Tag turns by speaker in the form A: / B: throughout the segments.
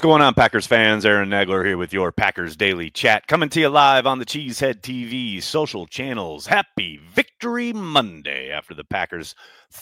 A: going on, Packers fans? Aaron Nagler here with your Packers Daily Chat, coming to you live on the Cheesehead TV social channels. Happy Victory Monday after the Packers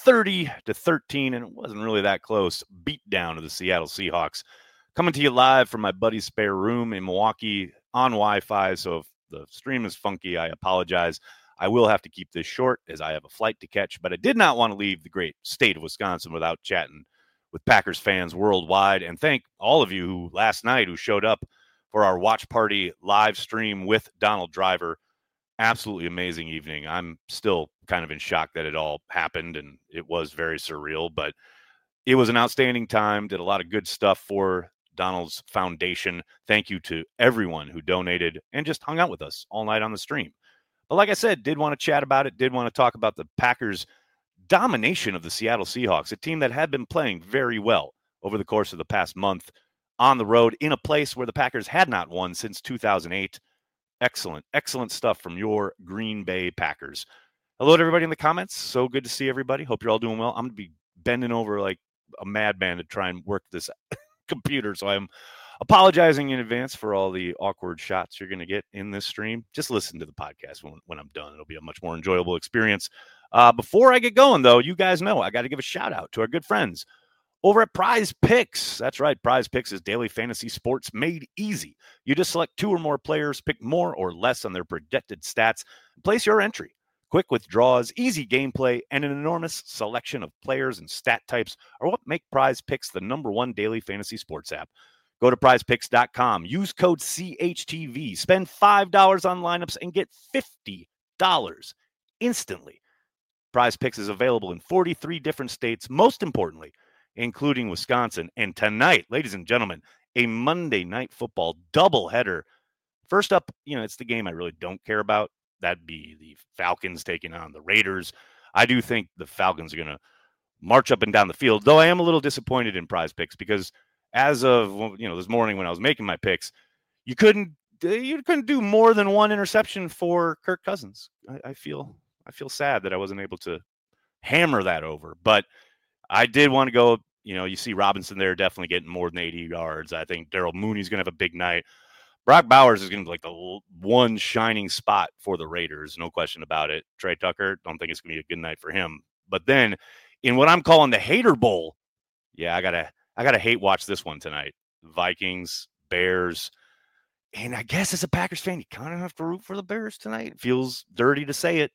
A: 30-13, and it wasn't really that close, beat down to the Seattle Seahawks. Coming to you live from my buddy's spare room in Milwaukee on Wi-Fi, so if the stream is funky, I apologize. I will have to keep this short as I have a flight to catch, but I did not want to leave the great state of Wisconsin without chatting with Packers fans worldwide, and thank all of you who last night who showed up for our watch party live stream with Donald Driver. Absolutely amazing evening. I'm still kind of in shock that it all happened, and it was very surreal, but it was an outstanding time. Did a lot of good stuff for Donald's foundation. Thank you to everyone who donated and just hung out with us all night on the stream. But like I said, did want to chat about it, did want to talk about the Packers' domination of the Seattle Seahawks, a team that had been playing very well over the course of the past month on the road in a place where the Packers had not won since 2008. Excellent stuff from your Green Bay Packers. Hello to everybody in the comments. So good to see everybody. Hope you're all doing well. I'm going to be bending over like a madman to try and work this computer, so I'm apologizing in advance for all the awkward shots you're going to get in this stream. Just listen to the podcast when I'm done. It'll be a much more enjoyable experience. Before I get going, though, you guys know I got to give a shout out to our good friends over at Prize Picks. That's right. Prize Picks is daily fantasy sports made easy. You just select 2 or more players, pick more or less on their projected stats, and place your entry. Quick withdrawals, easy gameplay, and an enormous selection of players and stat types are what make Prize Picks the #1 daily fantasy sports app. Go to prizepicks.com, use code CHTV, spend $5 on lineups, and get $50 instantly. Prize Picks is available in 43 different states, most importantly, including Wisconsin. And tonight, ladies and gentlemen, a Monday Night Football doubleheader. First up, it's the game I really don't care about. That'd be the Falcons taking on the Raiders. I do think the Falcons are going to march up and down the field, though I am a little disappointed in Prize Picks because as of this morning when I was making my picks, you couldn't do more than 1 interception for Kirk Cousins. I feel sad that I wasn't able to hammer that over, but I did want to go. You see Robinson there definitely getting more than 80 yards. I think Darryl Mooney's going to have a big night. Brock Bowers is going to be like the one shining spot for the Raiders, no question about it. Trey Tucker, don't think it's going to be a good night for him. But then in what I'm calling the Hater Bowl, yeah, I gotta hate watch this one tonight. Vikings, Bears. And I guess as a Packers fan, you kind of have to root for the Bears tonight. It feels dirty to say it.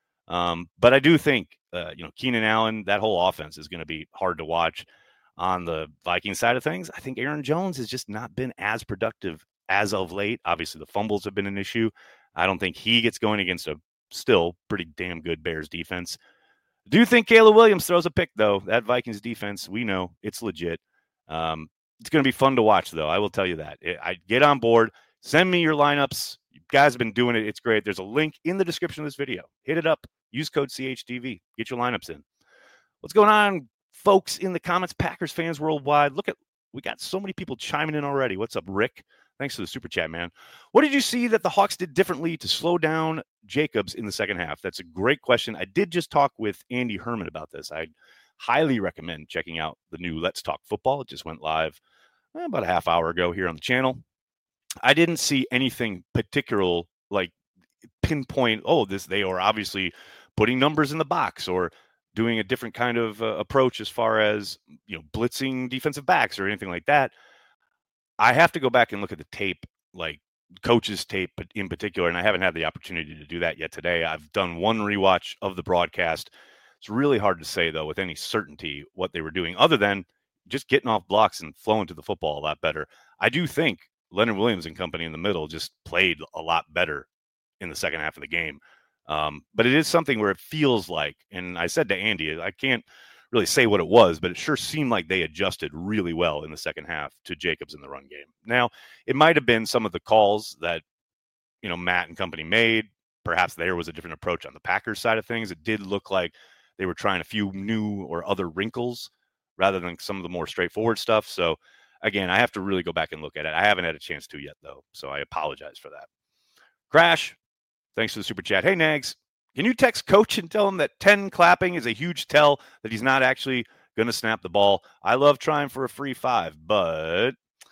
A: But I do think, Keenan Allen, that whole offense is going to be hard to watch. On the Viking side of things, I think Aaron Jones has just not been as productive as of late. Obviously, the fumbles have been an issue. I don't think he gets going against a still pretty damn good Bears defense. I do think Caleb Williams throws a pick, though. That Vikings defense, we know it's legit. It's going to be fun to watch, though. I will tell you that. I get on board. Send me your lineups. You guys have been doing it. It's great. There's a link in the description of this video. Hit it up. Use code CHTV. Get your lineups in. What's going on, folks, in the comments? Packers fans worldwide. We got so many people chiming in already. What's up, Rick? Thanks for the super chat, man. What did you see that the Hawks did differently to slow down Jacobs in the second half? That's a great question. I did just talk with Andy Herman about this. I highly recommend checking out the new Let's Talk Football. It just went live about a half hour ago here on the channel. I didn't see anything particular, like pinpoint, they are obviously putting numbers in the box or doing a different kind of approach as far as, blitzing defensive backs or anything like that. I have to go back and look at the tape, like coaches' tape in particular, and I haven't had the opportunity to do that yet today. I've done one rewatch of the broadcast. It's really hard to say, though, with any certainty what they were doing other than just getting off blocks and flowing to the football a lot better. I do think Leonard Williams and company in the middle just played a lot better in the second half of the game. But it is something where it feels like, and I said to Andy, I can't really say what it was, but it sure seemed like they adjusted really well in the second half to Jacobs in the run game. Now, it might have been some of the calls that, Matt and company made. Perhaps there was a different approach on the Packers side of things. It did look like they were trying a few new or other wrinkles rather than some of the more straightforward stuff. So, again, I have to really go back and look at it. I haven't had a chance to yet, though, so I apologize for that. Crash, thanks for the super chat. Hey, Nags. Can you text coach and tell him that 10 clapping is a huge tell that he's not actually going to snap the ball? I love trying for a free 5, but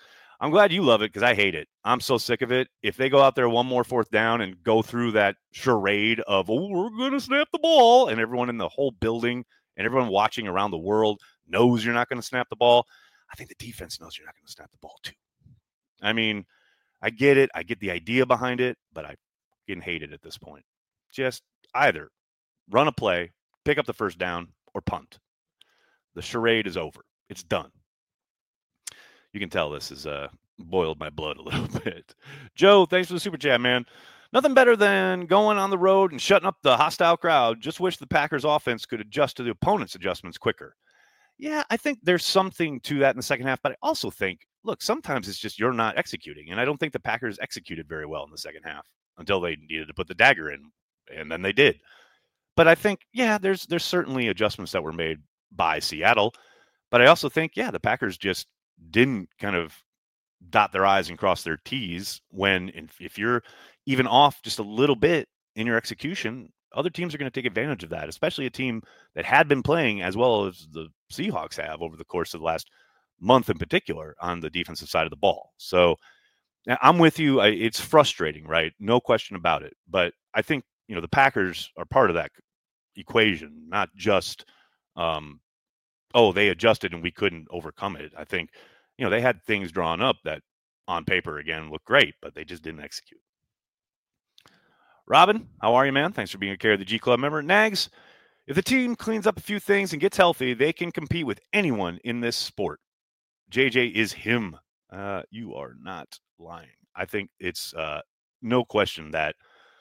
A: I'm glad you love it because I hate it. I'm so sick of it. If they go out there one more fourth down and go through that charade of, oh, we're going to snap the ball, and everyone in the whole building and everyone watching around the world knows you're not going to snap the ball, I think the defense knows you're not going to snap the ball too. I mean, I get it. I get the idea behind it, but I fucking hate it at this point. Just either run a play, pick up the first down, or punt. The charade is over. It's done. You can tell this has boiled my blood a little bit. Joe, thanks for the super chat, man. Nothing better than going on the road and shutting up the hostile crowd. Just wish the Packers offense could adjust to the opponent's adjustments quicker. Yeah, I think there's something to that in the second half, but I also think, look, sometimes it's just you're not executing. And I don't think the Packers executed very well in the second half until they needed to put the dagger in, and then they did. But I think, yeah, there's certainly adjustments that were made by Seattle. But I also think, yeah, the Packers just didn't kind of dot their I's and cross their T's when, if you're even off just a little bit in your execution, other teams are going to take advantage of that, especially a team that had been playing as well as the Seahawks have over the course of the last month in particular on the defensive side of the ball. So I'm with you. It's frustrating, right? No question about it. But I think, the Packers are part of that equation, not just, they adjusted and we couldn't overcome it. I think, they had things drawn up that on paper, again, look great, but they just didn't execute. Robin, how are you, man? Thanks for being a Care of the G Club member. Nags, if the team cleans up a few things and gets healthy, they can compete with anyone in this sport. JJ is him. You are not lying. I think it's no question that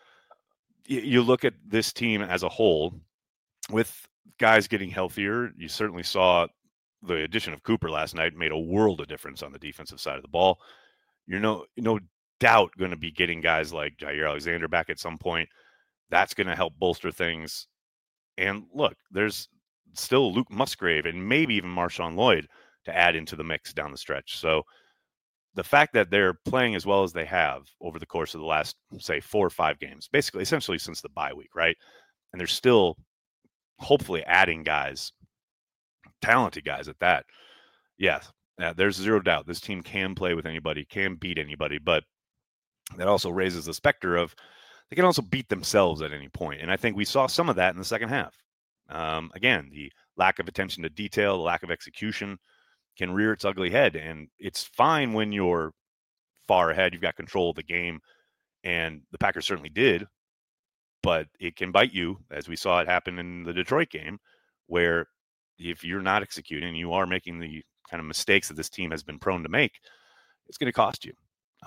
A: you look at this team as a whole with guys getting healthier. You certainly saw the addition of Cooper last night made a world of difference on the defensive side of the ball. You're no doubt going to be getting guys like Jaire Alexander back at some point. That's going to help bolster things. And look, there's still Luke Musgrave and maybe even Marshawn Lloyd to add into the mix down the stretch. So the fact that they're playing as well as they have over the course of the last, say, 4 or 5 games, basically, essentially since the bye week, right? And they're still hopefully adding guys, talented guys at that. Yes, there's zero doubt this team can play with anybody, can beat anybody, but that also raises the specter of they can also beat themselves at any point. And I think we saw some of that in the second half. Again, the lack of attention to detail, the lack of execution can rear its ugly head. And it's fine when you're far ahead, you've got control of the game, and the Packers certainly did, but it can bite you, as we saw it happen in the Detroit game, where if you're not executing, you are making the kind of mistakes that this team has been prone to make, it's going to cost you.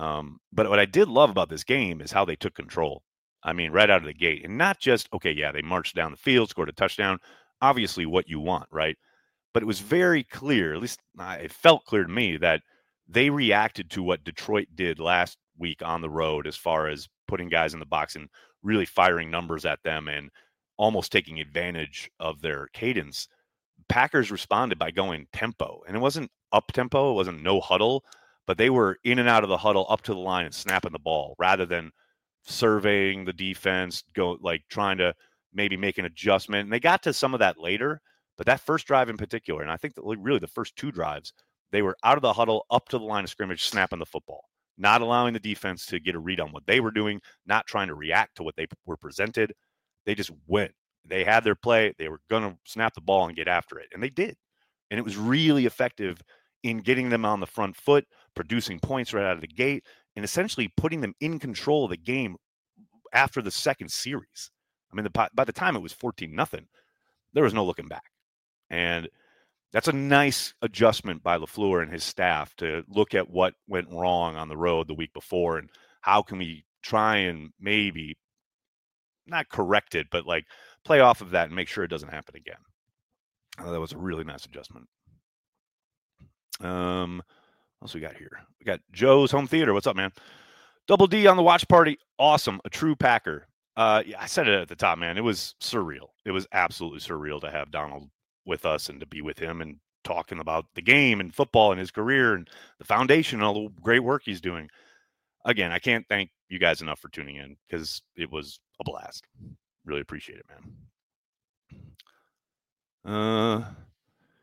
A: But what I did love about this game is how they took control. I mean, right out of the gate. And not just, okay, yeah, they marched down the field, scored a touchdown. Obviously what you want, right? But it was very clear, at least it felt clear to me, that they reacted to what Detroit did last week on the road as far as putting guys in the box and really firing numbers at them and almost taking advantage of their cadence. Packers responded by going tempo, and it wasn't up tempo. It wasn't no huddle, but they were in and out of the huddle up to the line and snapping the ball rather than surveying the defense, trying to maybe make an adjustment. And they got to some of that later, but that first drive in particular, and I think that really the first 2 drives, they were out of the huddle up to the line of scrimmage, snapping the football, not allowing the defense to get a read on what they were doing, not trying to react to what they were presented. They just went. They had their play. They were going to snap the ball and get after it. And they did. And it was really effective in getting them on the front foot, producing points right out of the gate, and essentially putting them in control of the game after the second series. I mean, by the time it was 14-0, there was no looking back. And that's a nice adjustment by LaFleur and his staff to look at what went wrong on the road the week before and how can we try and maybe not correct it, but play off of that and make sure it doesn't happen again. That was a really nice adjustment. What else we got here? We got Joe's Home Theater. What's up, man? Double D on the watch party. Awesome. A true Packer. Yeah, I said it at the top, man. It was surreal. It was absolutely surreal to have Donald with us and to be with him and talking about the game and football and his career and the foundation and all the great work he's doing. Again, I can't thank you guys enough for tuning in because it was a blast. Really appreciate it, man.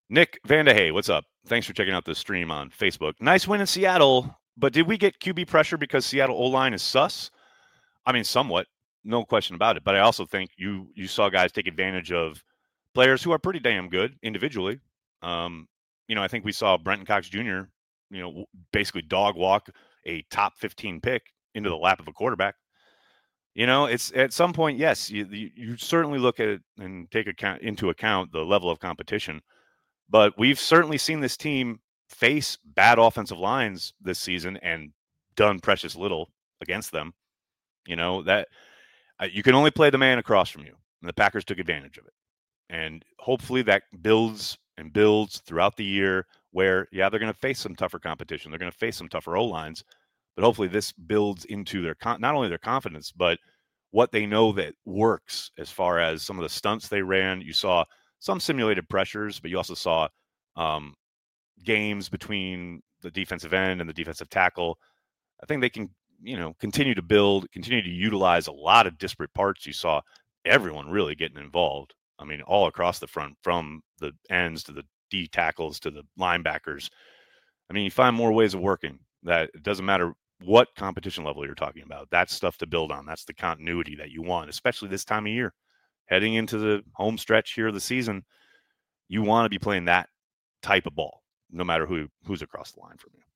A: Nick Vanderhey, what's up? Thanks for checking out the stream on Facebook. Nice win in Seattle, but did we get QB pressure because Seattle O-line is sus? I mean, somewhat, no question about it. But I also think you saw guys take advantage of players who are pretty damn good individually. I think we saw Brenton Cox Jr. Basically dog walk a top 15 pick into the lap of a quarterback. It's at some point, yes, you certainly look at it and take into account the level of competition. But we've certainly seen this team face bad offensive lines this season and done precious little against them. That you can only play the man across from you, and the Packers took advantage of it. And hopefully that builds and builds throughout the year where, they're going to face some tougher competition. They're going to face some tougher O-lines. But hopefully this builds into their not only their confidence, but what they know that works as far as some of the stunts they ran. You saw some simulated pressures, but you also saw games between the defensive end and the defensive tackle. I think they can, continue to build, continue to utilize a lot of disparate parts. You saw everyone really getting involved. I mean, all across the front, from the ends to the D tackles to the linebackers. I mean, you find more ways of working. That it doesn't matter what competition level you're talking about. That's stuff to build on. That's the continuity that you want, especially this time of year. Heading into the home stretch here of the season, you want to be playing that type of ball, no matter who's across the line from you.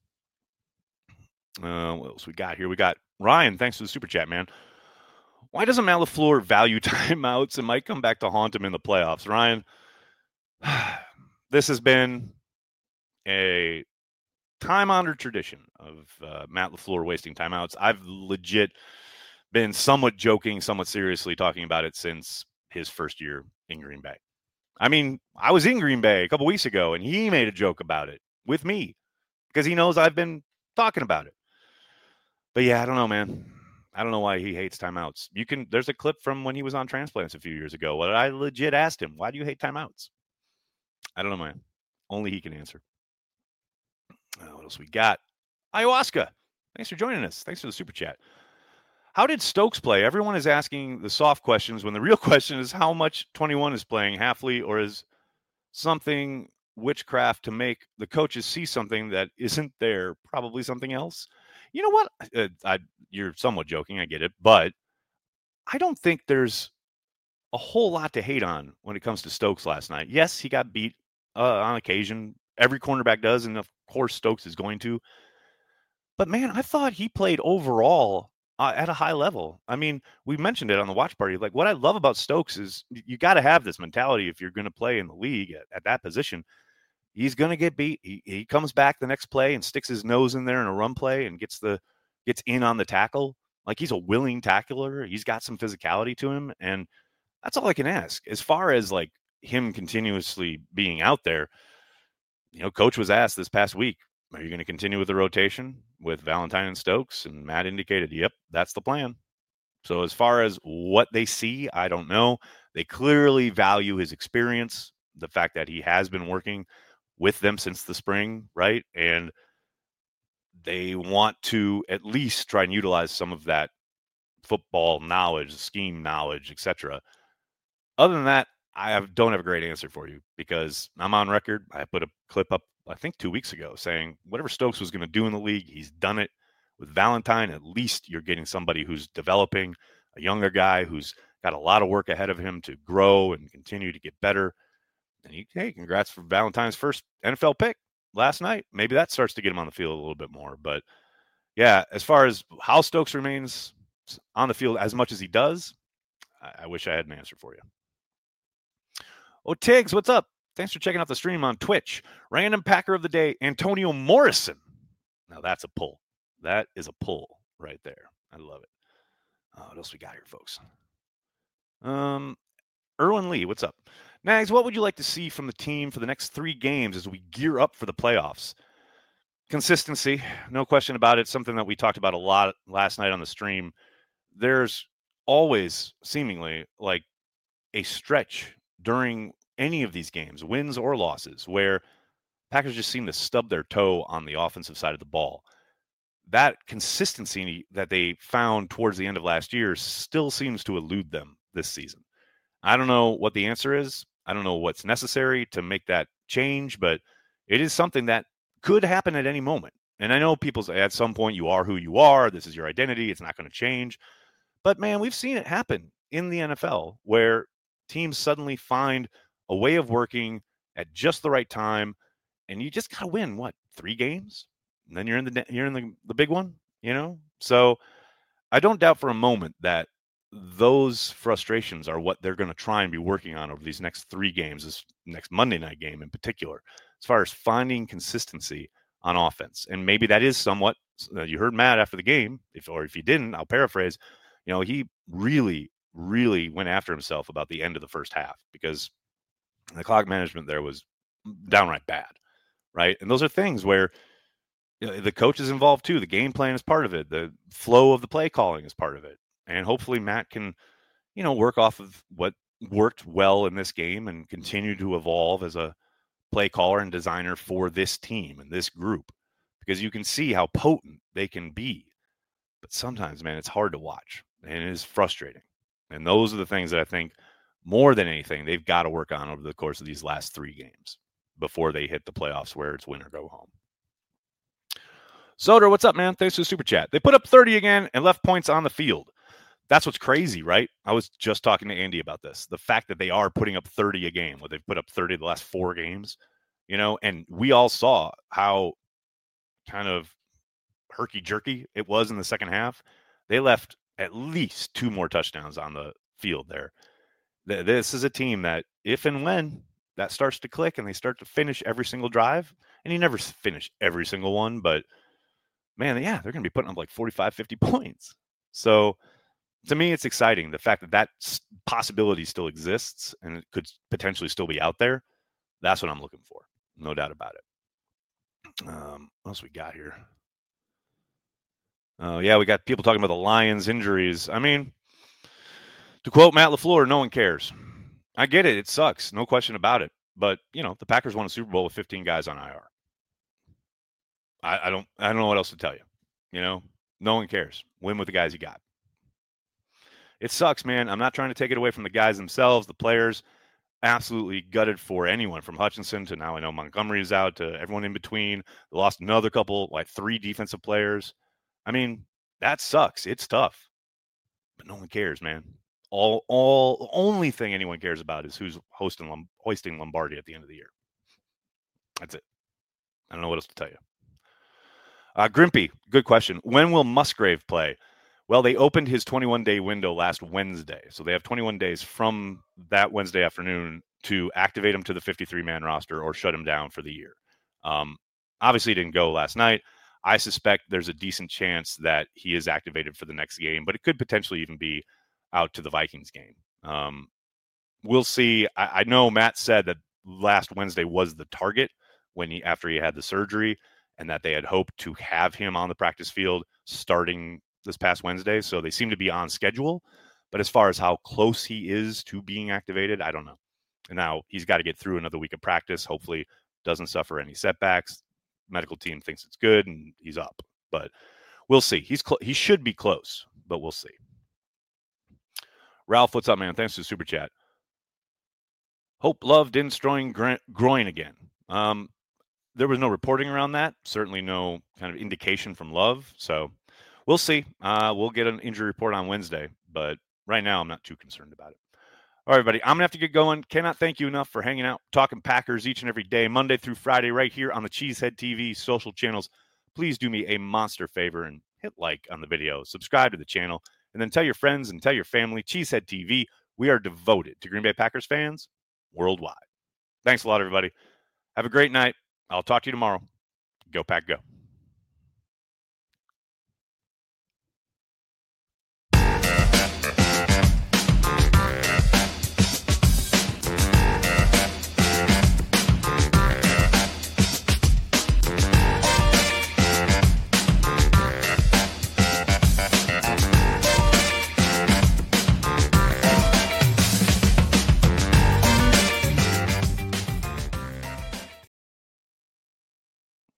A: What else we got here? We got Ryan. Thanks for the super chat, man. Why doesn't Matt LaFleur value timeouts and might come back to haunt him in the playoffs? Ryan, this has been a time-honored tradition of Matt LaFleur wasting timeouts. I've legit been somewhat joking, somewhat seriously talking about it since his first year in Green Bay. I mean, I was in Green Bay a couple weeks ago, and he made a joke about it with me because he knows I've been talking about it. But yeah, I don't know, man. I don't know why he hates timeouts. There's a clip from when he was on Transplants a few years ago where I legit asked him, why do you hate timeouts? I don't know, man. Only he can answer. What else we got? Ayahuasca. Thanks for joining us. Thanks for the super chat. How did Stokes play? Everyone is asking the soft questions when the real question is how much 21 is playing, Halfley, or is something witchcraft to make the coaches see something that isn't there, probably something else? You know what? You're somewhat joking. I get it. But I don't think there's a whole lot to hate on when it comes to Stokes last night. Yes, he got beat on occasion. Every cornerback does, and of course Stokes is going to. But, man, I thought he played overall at a high level. I mean, we mentioned it on the watch party. Like, what I love about Stokes is you got to have this mentality if you're going to play in the league at that position. He's going to get beat. He comes back the next play and sticks his nose in there in a run play and gets in on the tackle. Like, he's a willing tackler. He's got some physicality to him, and that's all I can ask. As far as, like, him continuously being out there, Coach was asked this past week, are you going to continue with the rotation with Valentine and Stokes? And Matt indicated, yep, that's the plan. So as far as what they see, I don't know. They clearly value his experience, the fact that he has been working with them since the spring, right? And they want to at least try and utilize some of that football knowledge, scheme knowledge, etc. Other than that, I don't have a great answer for you because I'm on record. I put a clip up, I think 2 weeks ago, saying whatever Stokes was going to do in the league, he's done it. With Valentine, at least you're getting somebody who's developing, a younger guy who's got a lot of work ahead of him to grow and continue to get better. And hey, congrats for Valentine's first NFL pick last night. Maybe that starts to get him on the field a little bit more. But yeah, as far as how Stokes remains on the field as much as he does, I wish I had an answer for you. Oh, Tiggs, what's up? Thanks for checking out the stream on Twitch. Random Packer of the Day, Antonio Morrison. Now that's a pull. That is a pull right there. I love it. What else we got here, folks? Erwin Lee, what's up? Nags, what would you like to see from the team for the next 3 games as we gear up for the playoffs? Consistency, no question about it. Something that we talked about a lot last night on the stream. There's always seemingly like a stretch during any of these games, wins or losses, where Packers just seem to stub their toe on the offensive side of the ball. That consistency that they found towards the end of last year still seems to elude them this season. I don't know what the answer is. I don't know what's necessary to make that change, but it is something that could happen at any moment. And I know people say at some point you are who you are. This is your identity. It's not going to change. But man, we've seen it happen in the NFL where teams suddenly find a way of working at just the right time, and you just got to win 3 games, and then you're in the big one, So I don't doubt for a moment that those frustrations are what they're going to try and be working on over these next 3 games, this next Monday night game in particular, as far as finding consistency on offense. And maybe that is somewhat, you heard Matt after the game, if you didn't, I'll paraphrase, he really, really went after himself about the end of the first half because the clock management there was downright bad, right? And those are things where the coach is involved too. The game plan is part of it. The flow of the play calling is part of it. And hopefully Matt can, work off of what worked well in this game and continue to evolve as a play caller and designer for this team and this group, because you can see how potent they can be. But sometimes, man, it's hard to watch and it is frustrating. And those are the things that I think more than anything, they've got to work on over the course of these last 3 games before they hit the playoffs where it's win or go home. Soder, what's up, man? Thanks for the super chat. They put up 30 again and left points on the field. That's what's crazy, right? I was just talking to Andy about this. The fact that they are putting up 30 a game, they've put up 30 the last 4 games, and we all saw how kind of herky-jerky it was in the second half. They left at least 2 more touchdowns on the field there. This is a team that if and when that starts to click and they start to finish every single drive, and you never finish every single one, but man, yeah, they're going to be putting up like 45, 50 points. So to me, it's exciting. The fact that possibility still exists and it could potentially still be out there. That's what I'm looking for. No doubt about it. What else we got here? Yeah, we got people talking about the Lions injuries. I mean, to quote Matt LaFleur, no one cares. I get it. It sucks. No question about it. But, the Packers won a Super Bowl with 15 guys on IR. I don't know what else to tell you. No one cares. Win with the guys you got. It sucks, man. I'm not trying to take it away from the guys themselves, the players. Absolutely gutted for anyone from Hutchinson to now I know Montgomery's out to everyone in between. They lost another couple, 3 defensive players. I mean, that sucks. It's tough. But no one cares, man. The only thing anyone cares about is who's hoisting Lombardi at the end of the year. That's it. I don't know what else to tell you. Grimpy, good question. When will Musgrave play? Well, they opened his 21-day window last Wednesday. So they have 21 days from that Wednesday afternoon to activate him to the 53-man roster or shut him down for the year. Obviously, he didn't go last night. I suspect there's a decent chance that he is activated for the next game, but it could potentially even be out to the Vikings game. We'll see. I know Matt said that last Wednesday was the target after he had the surgery, and that they had hoped to have him on the practice field starting this past Wednesday. So they seem to be on schedule. But as far as how close he is to being activated, I don't know. And now he's got to get through another week of practice. Hopefully doesn't suffer any setbacks. Medical team thinks it's good and he's up. But we'll see. He should be close, but we'll see. Ralph, what's up, man? Thanks for the super chat. Hope Love didn't strain groin again. There was no reporting around that. Certainly no kind of indication from Love. So we'll see. We'll get an injury report on Wednesday. But right now, I'm not too concerned about it. All right, everybody. I'm going to have to get going. Cannot thank you enough for hanging out, talking Packers each and every day, Monday through Friday, right here on the Cheesehead TV social channels. Please do me a monster favor and hit like on the video. Subscribe to the channel. And then tell your friends and tell your family. Cheesehead TV. We are devoted to Green Bay Packers fans worldwide. Thanks a lot, everybody. Have a great night. I'll talk to you tomorrow. Go Pack, go.